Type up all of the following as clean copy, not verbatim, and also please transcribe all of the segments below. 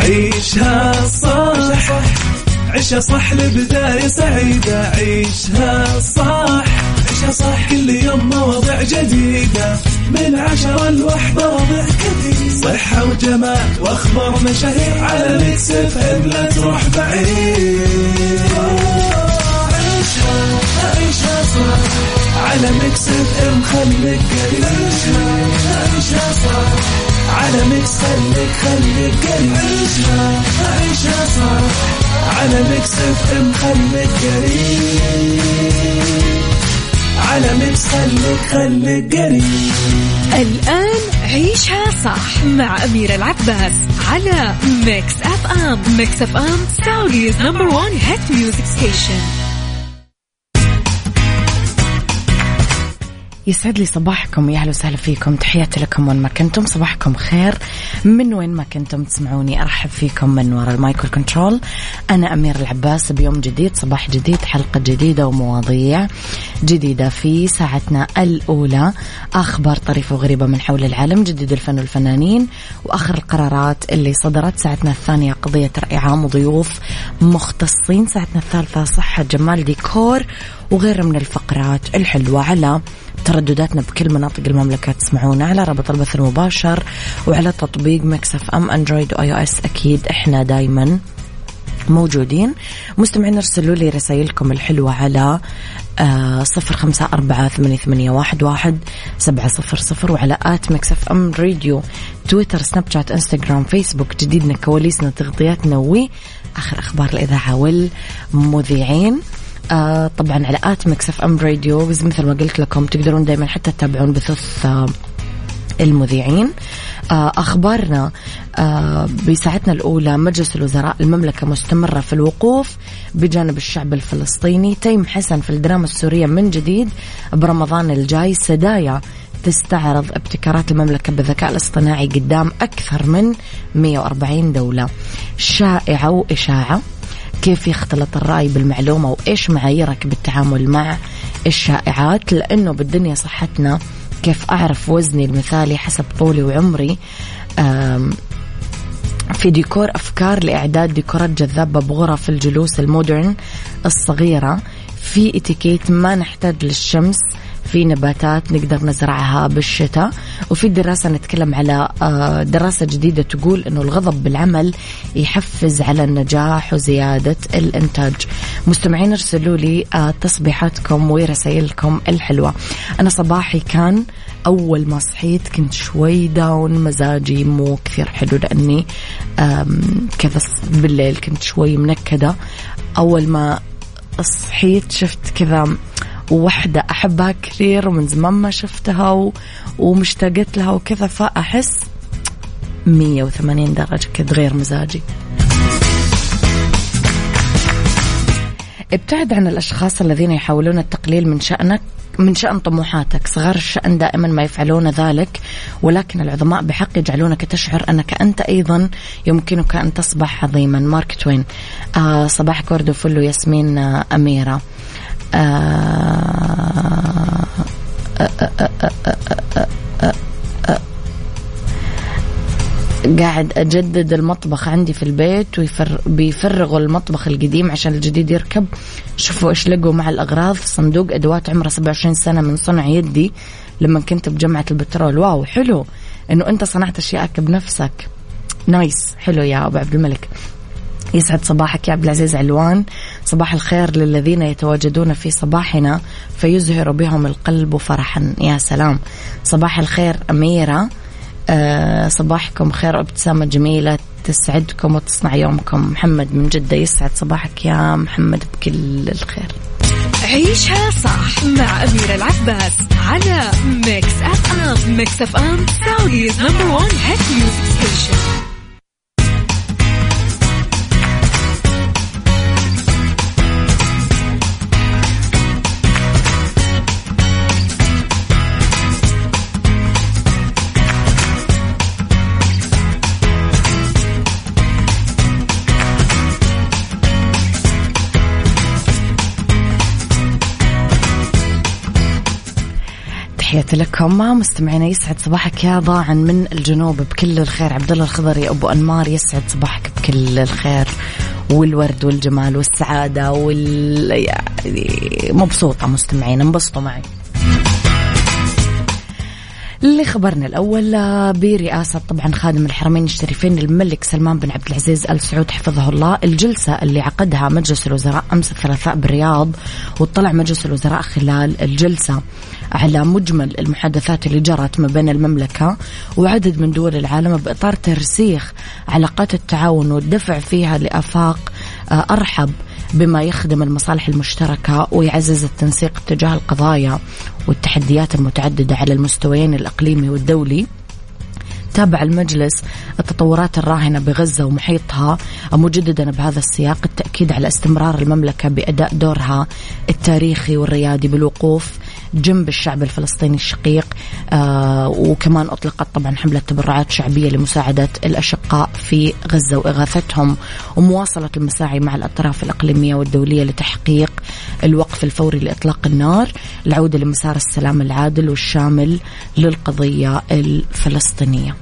عيشها صح عيشها صح لبداية سعيدة. عيشها صح عيشها صح كل يوم مواضيع جديدة من 10 ل1 مواضيع كثير صحة وجمال واخبار مشاهير على ميكس اف ام لا تروح بعيد. عيشها صح على ميكس اف ام خليك قريب. عيشها صح على ميكس خليك قريب. عيشها صح على ميكس اف ام خليك قريب. على ميكس خليك قريب. الآن عيشها صح مع أميرة العباس على ميكس اف ام. ميكس اف ام سعوديز نمبر 1 هيت ميوزك ستيشن. يسعد لي صباحكم، يا أهلا وسهلا فيكم، تحياتي لكم وين ما كنتم، صباحكم خير من وين ما كنتم تسمعوني. أرحب فيكم من وراء المايكرو كنترول، أنا أمير العباس، بيوم جديد، صباح جديد، حلقة جديدة ومواضيع جديدة في ساعتنا الأولى. أخبار طريفة وغريبة من حول العالم، جديد الفن والفنانين، وآخر القرارات اللي صدرت. ساعتنا الثانية قضية رأي عام وضيوف مختصين. ساعتنا الثالثة صحة جمال ديكور وغيرها من الفقرات الحلوة. على تردداتنا بكل مناطق المملكة تسمعونا على رابط البث المباشر وعلى تطبيق ميكس اف ام اندرويد واي او اس. اكيد احنا دايما موجودين. مستمعين ارسلوا لي رسائلكم الحلوة على 0548811700 وعلى ميكس اف ام راديو، تويتر، سناب شات، انستغرام، فيسبوك. جديدنا، كواليسنا، تغطياتنا وآخر أخبار الإذاعة والمذيعين. طبعا على ميكس اف ام راديو، بس مثل ما قلت لكم تقدرون دايما حتى تتابعون بثوث المذيعين. أخبارنا بساعتنا الأولى، مجلس الوزراء المملكة مستمرة في الوقوف بجانب الشعب الفلسطيني. تيم حسن في الدراما السورية من جديد برمضان الجاي. سدايا تستعرض ابتكارات المملكة بالذكاء الاصطناعي قدام أكثر من 140 دولة. شائعة وإشاعة، كيف يختلط الرأي بالمعلومة وإيش معاييرك بالتعامل مع الشائعات، لأنه بالدنيا صحتنا. كيف أعرف وزني المثالي حسب طولي وعمري. في ديكور، أفكار لإعداد ديكورات جذابة بغرف الجلوس المودرن الصغيرة. في اتيكيت، ما نحتاج للشمس. في نباتات نقدر نزرعها بالشتاء. وفي دراسة نتكلم على دراسة جديدة تقول أنه الغضب بالعمل يحفز على النجاح وزيادة الإنتاج. مستمعين ارسلوا لي تصبيحاتكم ورسائلكم الحلوة. أنا صباحي كان أول ما صحيت كنت شوي داون، مزاجي مو كثير حلو لأني كذا بالليل كنت شوي منكدة. أول ما صحيت شفت كذا وحدة أحبها كثير ومن زمان ما شفتها ومشتاقت لها وكذا، فأحس 180 درجة كده غير مزاجي. ابتعد عن الأشخاص الذين يحاولون التقليل من شأن طموحاتك. صغار الشأن دائما ما يفعلون ذلك، ولكن العظماء بحق يجعلونك تشعر أنك أنت أيضا يمكنك أن تصبح عظيما. مارك توين. صباحك ورد وفل ياسمين أميرة. قاعد أجدد المطبخ عندي في البيت بيفرغوا المطبخ القديم عشان الجديد يركب. شوفوا إيش لقوا مع الأغراض. صندوق أدوات عمره 27 سنة من صنع يدي لما كنت بجمعة البترول. واو، حلو إنه أنت صنعت أشياءك بنفسك. نايس، حلو يا أبو عبد الملك. يسعد صباحك يا عبد العزيز علوان. صباح الخير للذين يتواجدون في صباحنا فيزهر بهم القلب فرحا. يا سلام. صباح الخير أميرة. صباحكم خير، ابتسامة جميلة تسعدكم وتصنع يومكم. محمد من جدة. يسعد صباحك يا محمد بكل الخير. عيشها صح مع أميرة العباس على ميكس اف ام. ميكس اف ام سعوديز نمبر 1 هيت ميوزك ستيشن. تحياتي لكم مستمعينا، يسعد صباحك يا ضاعن من الجنوب بكل الخير. عبد الله الخضري أبو أنمار يسعد صباحك بكل الخير والورد والجمال والسعادة يعني مبسوطة مستمعينا، انبسطوا معي. اللي خبرنا الأول برئاسة طبعا خادم الحرمين الشريفين الملك سلمان بن عبد العزيز آل سعود حفظه الله، الجلسة اللي عقدها مجلس الوزراء أمس الثلاثاء بالرياض، واطلع مجلس الوزراء خلال الجلسة على مجمل المحادثات اللي جرت ما بين المملكة وعدد من دول العالم بإطار ترسيخ علاقات التعاون والدفع فيها لآفاق أرحب بما يخدم المصالح المشتركة ويعزز التنسيق تجاه القضايا والتحديات المتعددة على المستويين الإقليمي والدولي. تابع المجلس التطورات الراهنة بغزة ومحيطها، مجددا بهذا السياق التأكيد على استمرار المملكة بأداء دورها التاريخي والريادي بالوقوف جنب الشعب الفلسطيني الشقيق. وكمان أطلقت طبعا حملة تبرعات شعبية لمساعدة الأشقاء في غزة وإغاثتهم، ومواصلة المساعي مع الأطراف الإقليمية والدولية لتحقيق الوقف الفوري لإطلاق النار، العودة لمسار السلام العادل والشامل للقضية الفلسطينية.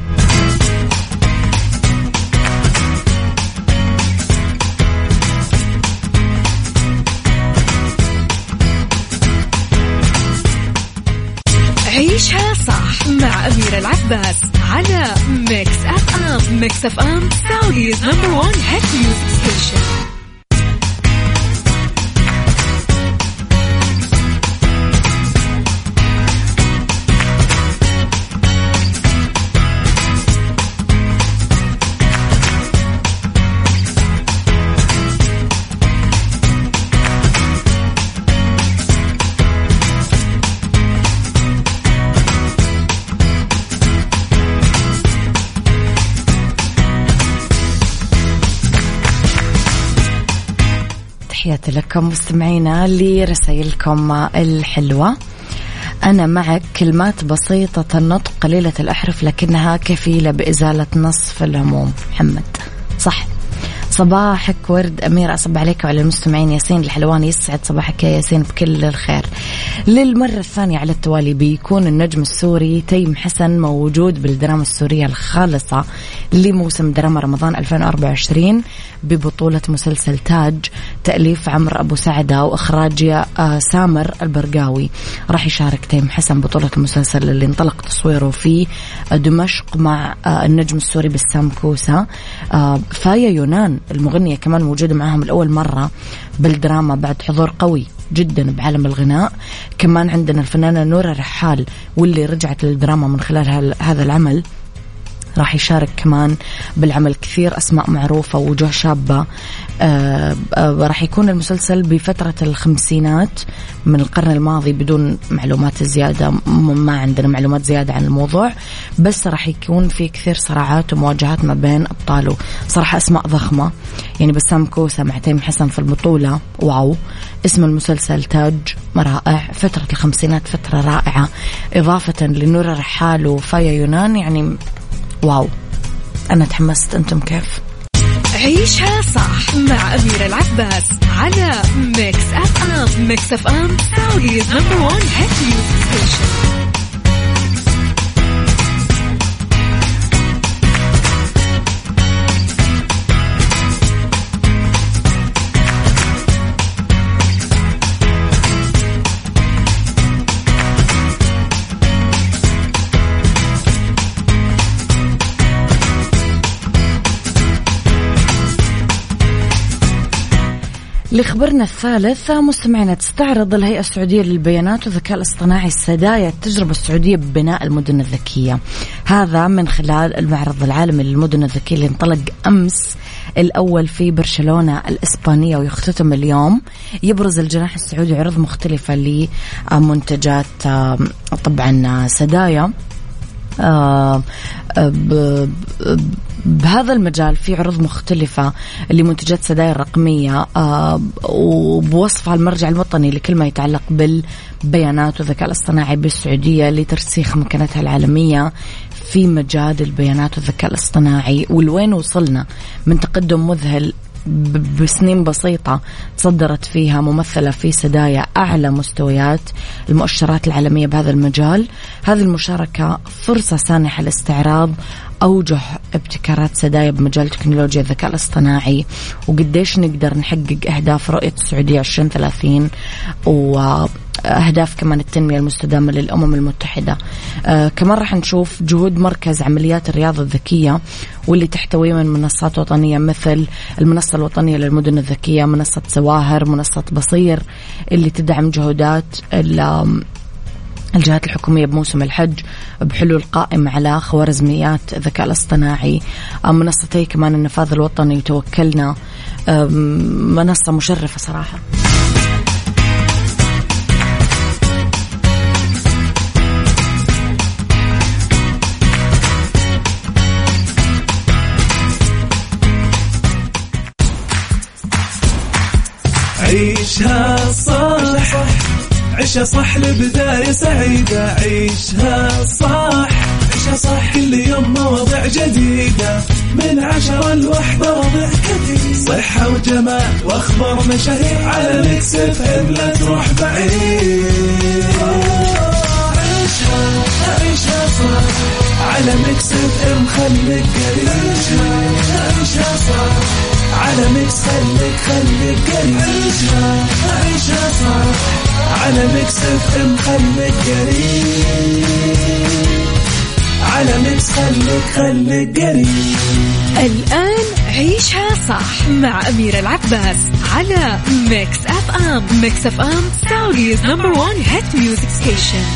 عيشها صح مع أميرة العباس على ميكس أف أم. ميكس أف أم سعوديز نمبر 1 هيت ميوزك ستيشن. تحياتي لكم مستمعينا لرسائلكم الحلوة. أنا معك كلمات بسيطة النطق قليلة الأحرف لكنها كفيلة بإزالة نصف الهموم. محمد صح. صباحك ورد أمير، أصب عليك وعلى المستمعين. ياسين الحلواني يسعد صباحك يا ياسين بكل الخير. للمرة الثانية على التوالي بيكون النجم السوري تيم حسن موجود بالدراما السورية الخالصة لموسم دراما رمضان 2024 ببطولة مسلسل تاج، تأليف عمرو أبو سعدة وإخراج سامر البرقاوي. راح يشارك تيم حسن بطولة المسلسل اللي انطلق تصويره في دمشق مع النجم السوري بسام كوسة. فايا يونان المغنية كمان موجودة معهم لأول مرة بالدراما بعد حضور قوي جدا بعالم الغناء. كمان عندنا الفنانة نورة رحال واللي رجعت للدراما من خلال هذا العمل. راح يشارك كمان بالعمل كثير أسماء معروفة ووجوه شابة. راح يكون المسلسل بفترة الخمسينات من القرن الماضي بدون معلومات زيادة، ما عندنا معلومات زيادة عن الموضوع، بس راح يكون في كثير صراعات ومواجهات ما بين أبطاله. صراحة أسماء ضخمة، يعني بسام كوسة مع تيم حسن في البطولة، واو. اسم المسلسل تاج رائع، فترة الخمسينات فترة رائعة، إضافة لنورة رحال وفايا يونان، يعني واو. أنا تحمست، أنتم كيف؟ عيشها صح مع أميرة العباس على ميكس أف أم. ميكس أف أم سعوديز نمبر 1 هيت ميوزك ستيشن. لخبرنا الثالث مستمعينا، تستعرض الهيئة السعودية للبيانات والذكاء الاصطناعي السدايا التجربة السعودية ببناء المدن الذكية. هذا من خلال المعرض العالمي للمدن الذكية اللي انطلق أمس الأول في برشلونة الإسبانية ويختتم اليوم. يبرز الجناح السعودي عروض مختلفة لمنتجات طبعا سدايا. بهذا المجال في عروض مختلفة لمنتجات سدايا الرقمية وبوصفها المرجع الوطني لكل ما يتعلق بالبيانات والذكاء الاصطناعي بالسعودية لترسيخ مكانتها العالمية في مجال البيانات والذكاء الاصطناعي. والوين وصلنا من تقدم مذهل بسنين بسيطة تصدرت فيها ممثلة في سدايا أعلى مستويات المؤشرات العالمية بهذا المجال. هذه المشاركة فرصة سانحة لاستعراض أوجه ابتكارات سدايا بمجال تكنولوجيا الذكاء الاصطناعي، وقديش نقدر نحقق أهداف رؤية السعودية 2030 وأهداف كمان التنمية المستدامة للأمم المتحدة. كمان راح نشوف جهود مركز عمليات الرياضة الذكية واللي تحتوي من منصات وطنية مثل المنصة الوطنية للمدن الذكية، منصة سواهر، منصة بصير اللي تدعم جهودات الجهات الحكومية بموسم الحج بحلول قائمة على خوارزميات الذكاء الاصطناعي. منصتي كمان النفاذ الوطني وتوكلنا، منصة مشرفة صراحة. عيشها صح، عيشها صح لبداية سعيدة. عيشها صح، عيشها صح، كل يوم مواضيع جديدة من 10 ل1 وضع كثير، صحة وجمال واخبار مشاهير على ميكس اف ام، لا تروح بعيد. عيشها صح على ميكس اف ام، خليك قريب. عيشها صح على ميكس، خليك قريب. عيشها صح على ميكس اف ام، خليك قريب. على ميكس خليك قريب. الآن عيشها صح مع أميرة العباس على ميكس اف ام. ميكس اف ام سعوديز نمبر 1 هيت ميوزك ستيشن.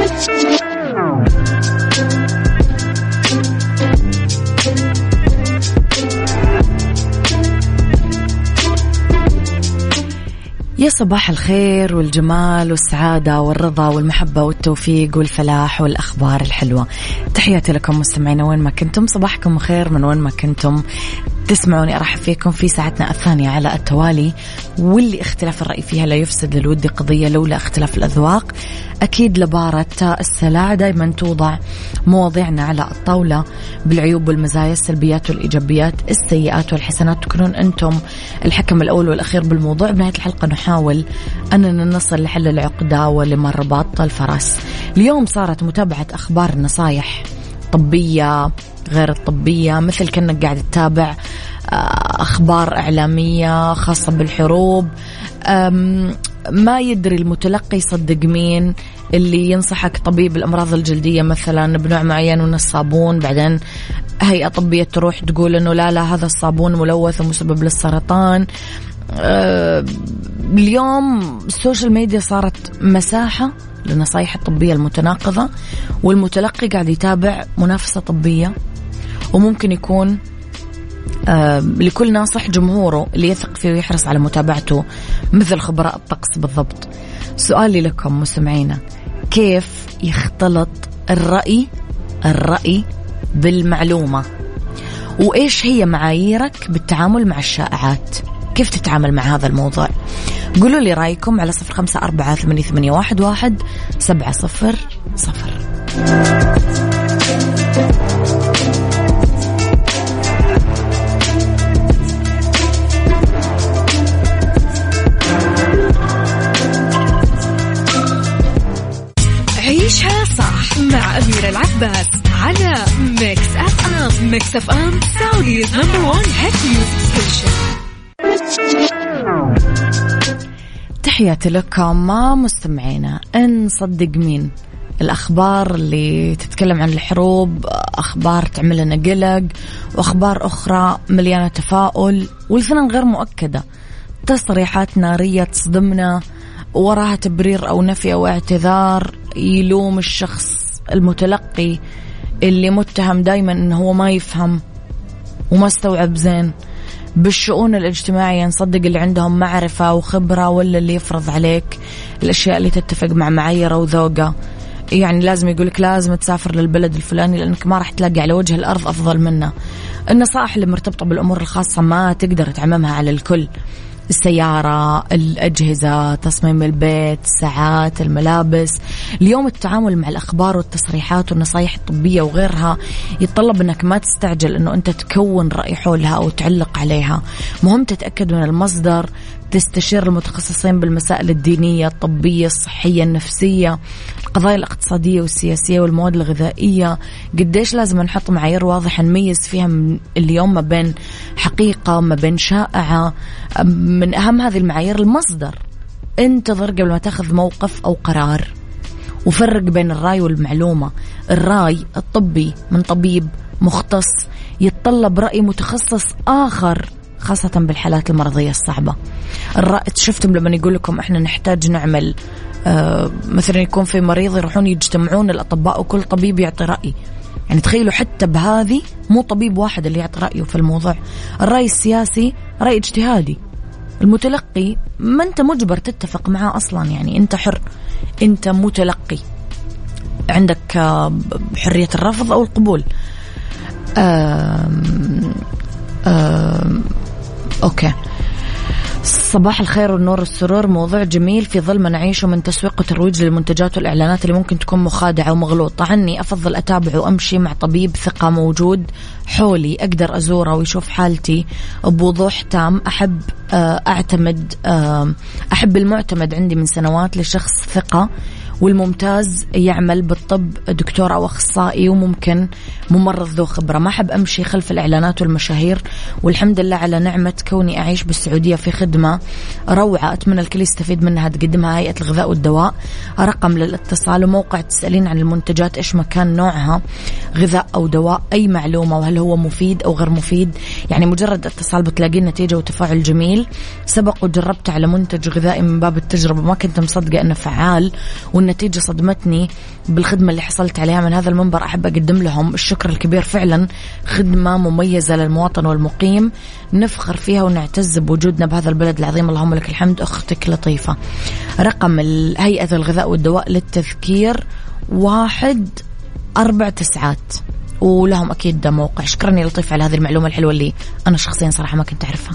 يا صباح الخير والجمال والسعادة والرضا والمحبة والتوفيق والفلاح والأخبار الحلوة. تحياتي لكم مستمعين وين ما كنتم، صباحكم خير من وين ما كنتم تسمعوني. أرحب فيكم في ساعتنا الثانية على التوالي، واللي اختلاف الرأي فيها لا يفسد للود قضية لولا اختلاف الأذواق. أكيد لبارة السلع دايما توضع مواضيعنا على الطاولة بالعيوب والمزايا، السلبيات والإيجابيات، السيئات والحسنات، تكونون أنتم الحكم الأول والأخير بالموضوع. بنهاية الحلقة نحاول أننا نصل لحل العقدة ولمرباط الفرس. اليوم صارت متابعة أخبار النصايح طبية غير الطبية، مثل كأنك قاعد تتابع أخبار إعلامية خاصة بالحروب. ما يدري المتلقي يصدق مين. اللي ينصحك طبيب الأمراض الجلدية مثلا بنوع معين من الصابون، بعدين هيئة طبية تروح تقول إنه لا هذا الصابون ملوث ومسبب للسرطان. اليوم السوشيال ميديا صارت مساحة للنصايح الطبية المتناقضة، والمتلقي قاعد يتابع منافسة طبية، وممكن يكون لكل ناصح جمهوره اللي يثق فيه ويحرص على متابعته مثل خبراء الطقس بالضبط. سؤالي لكم مستمعينا، كيف يختلط الرأي بالمعلومة؟ وإيش هي معاييرك بالتعامل مع الشائعات؟ كيف تتعامل مع هذا الموضوع؟ قولوا لي رأيكم على 0548811700. عيشها صح مع أميرة العباس على ميكس اف ام. ميكس اف ام سعوديز نمبر 1 هيت ميوزك ستيشن. تحياتي لكم ما مستمعينا. نصدق مين؟ الأخبار اللي تتكلم عن الحروب، أخبار تعمل لنا قلق، وأخبار أخرى مليانة تفاؤل والثنان غير مؤكدة، تصريحات نارية تصدمنا وراها تبرير أو نفي أو اعتذار يلوم الشخص المتلقي اللي متهم دايما أنه هو ما يفهم وما استوعب زين بالشؤون الاجتماعية. نصدق اللي عندهم معرفة وخبرة ولا اللي يفرض عليك الأشياء اللي تتفق مع معاييره وذوقه؟ يعني لازم يقولك لازم تسافر للبلد الفلاني لأنك ما راح تلاقي على وجه الأرض أفضل منه. النصائح اللي مرتبطة بالأمور الخاصة ما تقدر تعممها على الكل. السيارة، الأجهزة، تصميم البيت، الساعات، الملابس. اليوم التعامل مع الأخبار والتصريحات والنصائح الطبية وغيرها يتطلب أنك ما تستعجل أنه أنت تكون رأي حولها أو تعلق عليها. مهم تتأكد من المصدر، تستشير المتخصصين بالمسائل الدينية، الطبية، الصحية، النفسية، القضايا الاقتصادية والسياسية والمواد الغذائية. قديش لازم نحط معايير واضحة نميز فيها اليوم ما بين حقيقة ما بين شائعة. من أهم هذه المعايير المصدر. انتظر قبل ما تاخذ موقف أو قرار، وفرق بين الرأي والمعلومة. الرأي الطبي من طبيب مختص يتطلب رأي متخصص آخر، خاصة بالحالات المرضية الصعبة. شفتم لما يقول لكم احنا نحتاج نعمل مثلا يكون في مريض يروحون يجتمعون الأطباء وكل طبيب يعطي رأي. يعني تخيلوا حتى بهذه مو طبيب واحد اللي يعطي رأيه في الموضوع. الرأي السياسي رأي اجتهادي، المتلقي ما انت مجبر تتفق معاه أصلا، يعني انت حر، انت متلقي، عندك حرية الرفض أو القبول. أوكي. صباح الخير والنور والسرور. موضوع جميل في ظل ما نعيشه من تسويق وترويج للمنتجات والإعلانات اللي ممكن تكون مخادعة ومغلوطة. عني أفضل أتابع وأمشي مع طبيب ثقة موجود حولي، أقدر أزوره ويشوف حالتي بوضوح تام. أحب المعتمد عندي من سنوات لشخص ثقة والممتاز يعمل بالطب، دكتور أو أخصائي وممكن ممرض ذو خبرة. ما أحب أمشي خلف الإعلانات والمشاهير، والحمد لله على نعمة كوني أعيش بالسعودية في خدمة روعة أتمنى الكل يستفيد منها تقدمها هيئة الغذاء والدواء. رقم للاتصال وموقع تسألين عن المنتجات إيش مكان نوعها، غذاء أو دواء، أي معلومة وهل هو مفيد أو غير مفيد. يعني مجرد اتصال بتلاقين نتيجة وتفاعل جميل. سبق وجربت على منتج غذائي من باب التجربة، ما كنت مصدقة أنه فعال والنتيجة صدمتني بالخدمة اللي حصلت عليها. من هذا المنبر أحب أقدم لهم الشكر الكبير، فعلا خدمة مميزة للمواطن والمقيم نفخر فيها ونعتز بوجودنا بهذا البلد العظيم، اللهم لك الحمد. أختك لطيفة. رقم هيئة الغذاء والدواء للتذكير 149 ولهم أكيد موقع. شكرا يا لطيف على هذه المعلومة الحلوة اللي أنا شخصيا صراحة ما كنت أعرفها.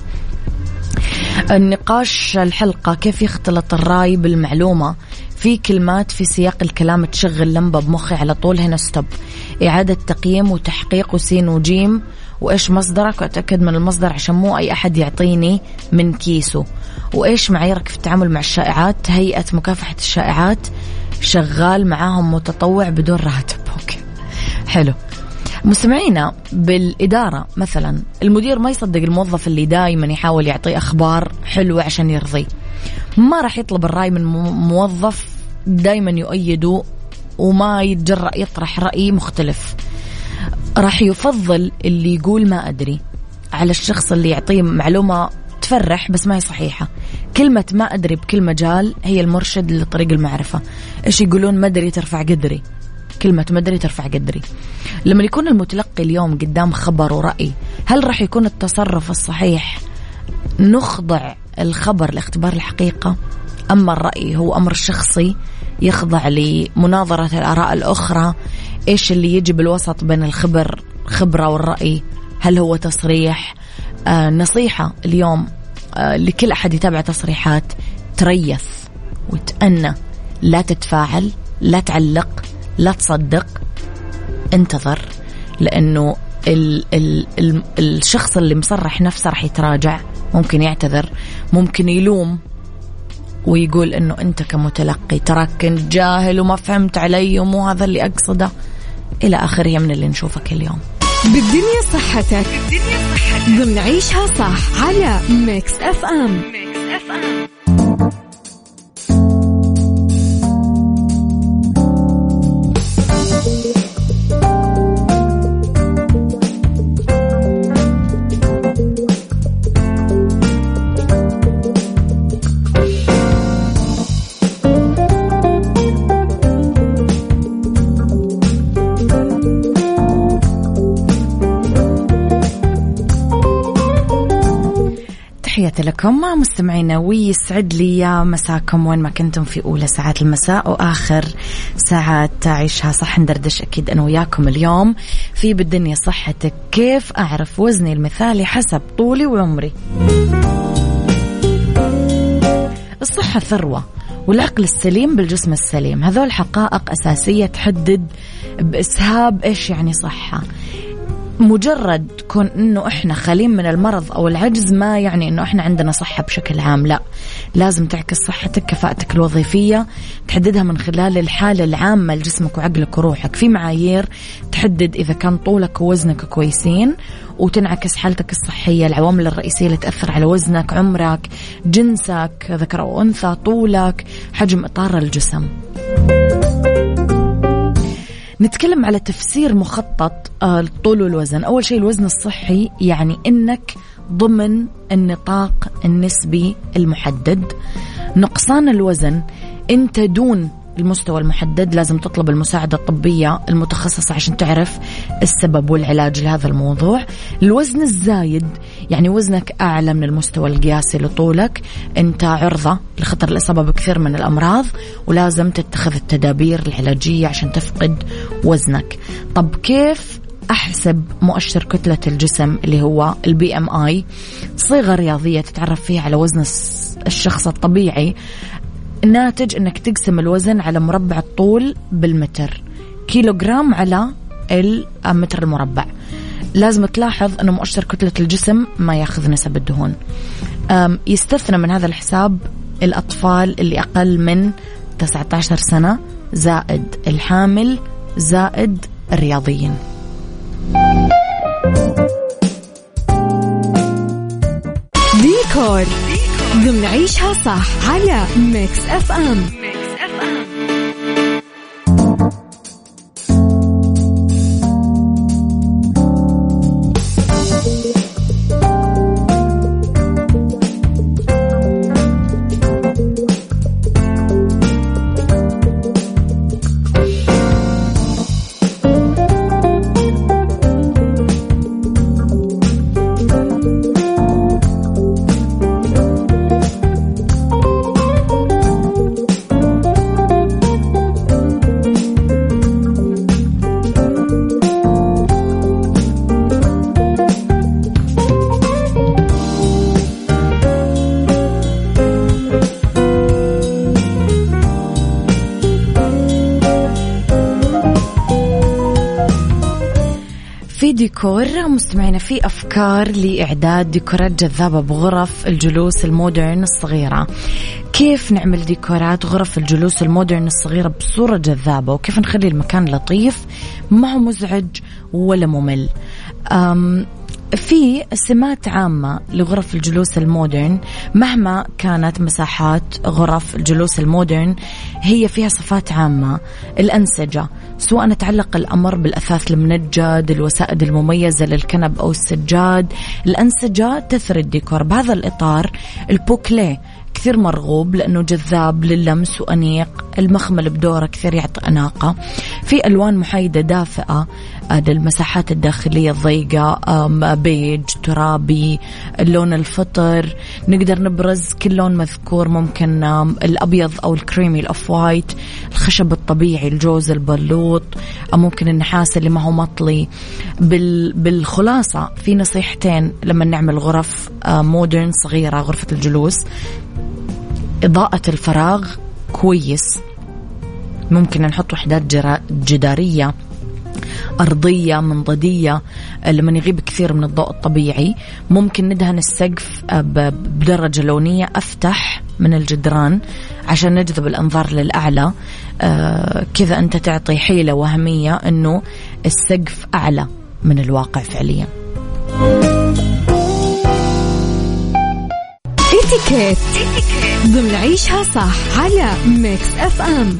النقاش الحلقة: كيف يختلط الرأي بالمعلومة؟ في كلمات في سياق الكلام تشغل لمبة بمخي على طول. هنا ستوب، إعادة تقييم وتحقيق وسين وجيم وإيش مصدرك، وأتأكد من المصدر عشان مو أي أحد يعطيني من كيسه. وإيش معاييرك في التعامل مع الشائعات؟ هيئة مكافحة الشائعات شغال معاهم متطوع بدون راتب. أوكي حلو. مستمعينا بالإدارة مثلا، المدير ما يصدق الموظف اللي دايما يحاول يعطي أخبار حلوة عشان يرضي. ما راح يطلب الرأي من موظف دايما يؤيده وما يتجرأ يطرح رأي مختلف. راح يفضل اللي يقول ما أدري على الشخص اللي يعطيه معلومة تفرح بس ما هي صحيحة. كلمة ما أدري بكل مجال هي المرشد لطريق المعرفة. إيش يقولون؟ ما أدري ترفع قدري. كلمة ما أدري ترفع قدري. لما يكون المتلقي اليوم قدام خبر ورأي، هل راح يكون التصرف الصحيح نخضع الخبر لاختبار الحقيقة، أما الرأي هو أمر شخصي يخضع لمناظرة الآراء الأخرى؟ إيش اللي يجي بالوسط بين الخبرة والرأي؟ هل هو تصريح؟ نصيحة اليوم لكل أحد يتابع تصريحات: تريث وتأنى، لا تتفاعل، لا تعلق، لا تصدق، انتظر. لأنه الشخص اللي مصرح نفسه رح يتراجع، ممكن يعتذر، ممكن يلوم ويقول إنه أنت كمتلقي تراك كنت جاهل وما فهمت علي ومو هذا اللي أقصده إلى آخره من اللي نشوفه كل يوم. بالدنيا صحتك ضمن عيشها صح على ميكس اف ام. تحياتي لكم مستمعينا، ويسعد لي مساكم وين ما كنتم في أولى ساعات المساء وآخر ساعات تعيشها صح. ندردش أكيد أنا وياكم اليوم في بالدنيا صحتك. كيف أعرف وزني المثالي حسب طولي وعمري؟ الصحة ثروة، والعقل السليم بالجسم السليم. هذول حقائق أساسية تحدد بإسهاب إيش يعني صحة. مجرد كون إنه إحنا خالين من المرض أو العجز ما يعني إنه إحنا عندنا صحة بشكل عام، لا، لازم تعكس صحتك، كفاءتك الوظيفية تحددها من خلال الحالة العامة لجسمك وعقلك وروحك. في معايير تحدد إذا كان طولك ووزنك كويسين، وتنعكس حالتك الصحية. العوامل الرئيسية اللي تأثر على وزنك: عمرك، جنسك ذكر أو أنثى، طولك، حجم إطار الجسم. نتكلم على تفسير مخطط الطول والوزن. أول شيء الوزن الصحي يعني إنك ضمن النطاق النسبي المحدد. نقصان الوزن أنت دون المستوى المحدد، لازم تطلب المساعدة الطبية المتخصصة عشان تعرف السبب والعلاج لهذا الموضوع. الوزن الزايد يعني وزنك أعلى من المستوى القياسي لطولك، أنت عرضة لخطر الإصابة بكثير من الأمراض، ولازم تتخذ التدابير العلاجية عشان تفقد وزنك. طب كيف أحسب مؤشر كتلة الجسم اللي هو الBMI؟ صيغة رياضية تتعرف فيها على وزن الشخص الطبيعي، ناتج انك تقسم الوزن على مربع الطول بالمتر، كيلوغرام على المتر المربع. لازم تلاحظ انه مؤشر كتلة الجسم ما ياخذ نسب الدهون. يستثنى من هذا الحساب الأطفال اللي أقل من 19 سنة، زائد الحامل، زائد الرياضيين. ديكور ضمن عيشها صح على ميكس اف ام. ديكور مستمعين، في أفكار لإعداد ديكورات جذابة بغرف الجلوس المودرن الصغيرة. كيف نعمل ديكورات غرف الجلوس المودرن الصغيرة بصورة جذابة، وكيف نخلي المكان لطيف ما هو مزعج ولا ممل؟ في سمات عامة لغرف الجلوس المودرن. مهما كانت مساحات غرف الجلوس المودرن هي فيها صفات عامة. الأنسجة، سواء نتعلق الأمر بالأثاث المنجد، الوسائد المميزة للكنب أو السجاد، الأنسجة تثري الديكور. بهذا الإطار البوكليه كثير مرغوب لأنه جذاب للمس وأنيق. المخمل بدوره كثير يعطي أناقة. في ألوان محايدة دافئة للمساحات الداخلية الضيقة، بيج، ترابي، اللون الفطر. نقدر نبرز كل لون مذكور، ممكن الأبيض أو الكريمي، الأوف وايت، الخشب الطبيعي، الجوز، البلوط، ممكن النحاس اللي ما هو مطلي. بالخلاصة في نصيحتين لما نعمل غرف مودرن صغيرة، غرفة الجلوس: إضاءة الفراغ كويس، ممكن نحط وحدات جدارية أرضية منضدية لما يغيب كثير من الضوء الطبيعي. ممكن ندهن السقف بدرجة لونية أفتح من الجدران عشان نجذب الأنظار للأعلى. كذا أنت تعطي حيلة وهمية أنه السقف أعلى من الواقع فعليا. اتيكيت ضمن عيشها صح على ميكس اف ام.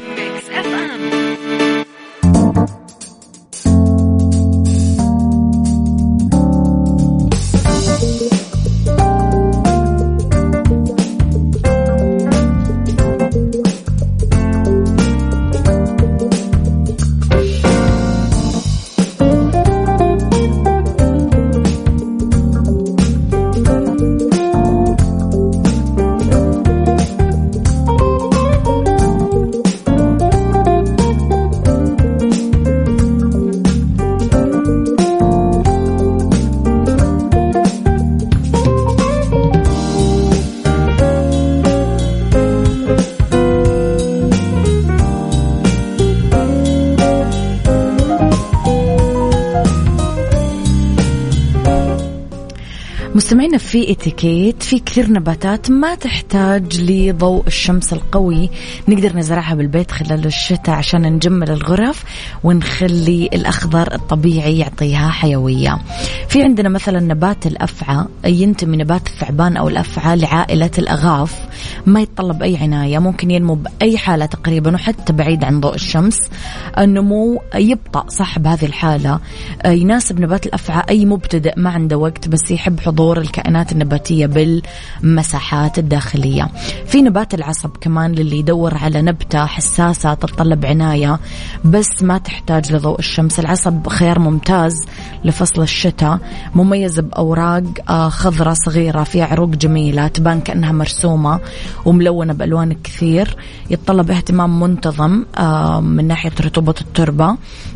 مستمعينا في اتيكيت، في كثير نباتات ما تحتاج لضوء الشمس القوي، نقدر نزرعها بالبيت خلال الشتاء عشان نجمل الغرف ونخلي الأخضر الطبيعي يعطيها حيوية. في عندنا مثلا نبات الأفعى، ينتمي نبات الثعبان أو الأفعى لعائلة الأغاف، ما يتطلب أي عناية، ممكن ينمو بأي حالة تقريبا وحتى بعيد عن ضوء الشمس. النمو يبطأ صح بهذه الحالة، يناسب نبات الأفعى أي مبتدئ ما عنده وقت بس يحب حضور الكائنات النباتية بالمساحات الداخلية. في نبات العصب كمان للي يدور على نبتة حساسة تتطلب عناية بس ما تحتاج لضوء الشمس. العصب خيار ممتاز لفصل الشتاء، مميز بأوراق خضراء صغيرة فيها عروق جميلة تبان كأنها مرسومة وملونة بألوان كثير، يتطلب اهتمام منتظم من ناحية رطوبة التربة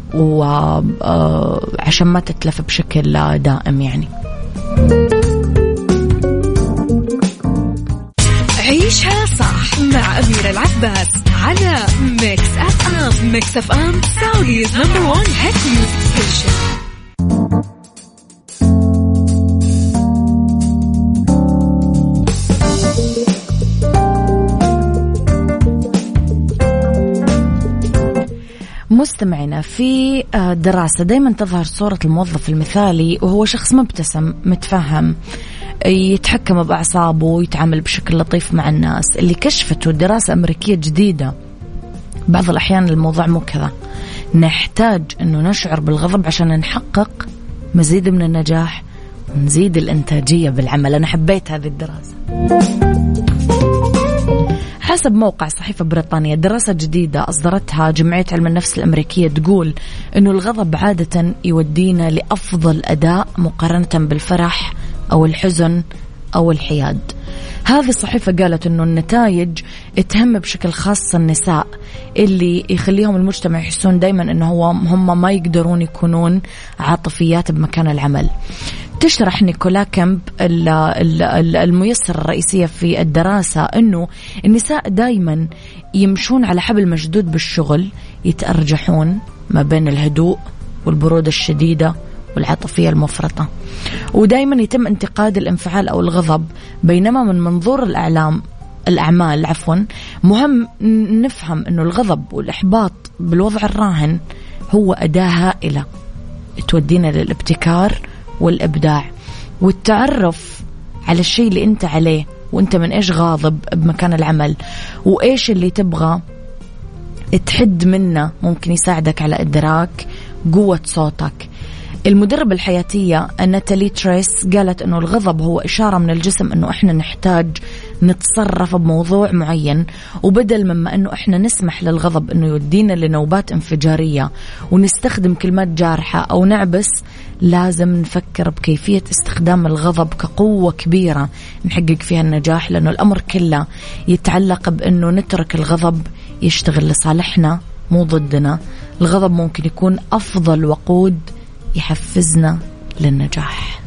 وعشان ما تتلف بشكل دائم يعني. عيشها صح مع أميرة العباس على ميكس أف أم. ميكس أف أم سعوديز نمبر 1 هيت ميوزك ستيشن. مستمعنا في دراسة دايما تظهر صورة الموظف المثالي وهو شخص مبتسم متفهم يتحكم بأعصابه ويتعامل بشكل لطيف مع الناس. اللي كشفته دراسة أمريكية جديدة بعض الأحيان الموضوع مو كذا، نحتاج أنه نشعر بالغضب عشان نحقق مزيد من النجاح ونزيد الإنتاجية بالعمل. أنا حبيت هذه الدراسة. حسب موقع صحيفة بريطانية، دراسة جديدة أصدرتها جمعية علم النفس الأمريكية تقول أنه الغضب عادة يودينا لأفضل أداء مقارنة بالفرح أو الحزن أو الحياد. هذه الصحيفة قالت أنه النتائج تهم بشكل خاص النساء اللي يخليهم المجتمع يحسون دايما أنه هم ما يقدرون يكونون عاطفيات بمكان العمل. تشرح نيكولا كامب الميسرة الرئيسية في الدراسة أنه النساء دايما يمشون على حبل مشدود بالشغل، يتأرجحون ما بين الهدوء والبرودة الشديدة والعاطفية المفرطة، ودايما يتم انتقاد الانفعال أو الغضب. بينما من منظور الأعمال مهم نفهم أنه الغضب والإحباط بالوضع الراهن هو أداة هائلة تودينا للابتكار والإبداع والتعرف على الشيء اللي أنت عليه وأنت من إيش غاضب بمكان العمل وإيش اللي تبغى تحد منه، ممكن يساعدك على إدراك قوة صوتك. المدربة الحياتية ناتالي تريس قالت أنه الغضب هو إشارة من الجسم أنه إحنا نحتاج نتصرف بموضوع معين، وبدل مما أنه إحنا نسمح للغضب أنه يودينا لنوبات انفجارية ونستخدم كلمات جارحة أو نعبس، لازم نفكر بكيفية استخدام الغضب كقوة كبيرة نحقق فيها النجاح، لأنه الأمر كله يتعلق بأنه نترك الغضب يشتغل لصالحنا مو ضدنا. الغضب ممكن يكون أفضل وقود يحفزنا للنجاح.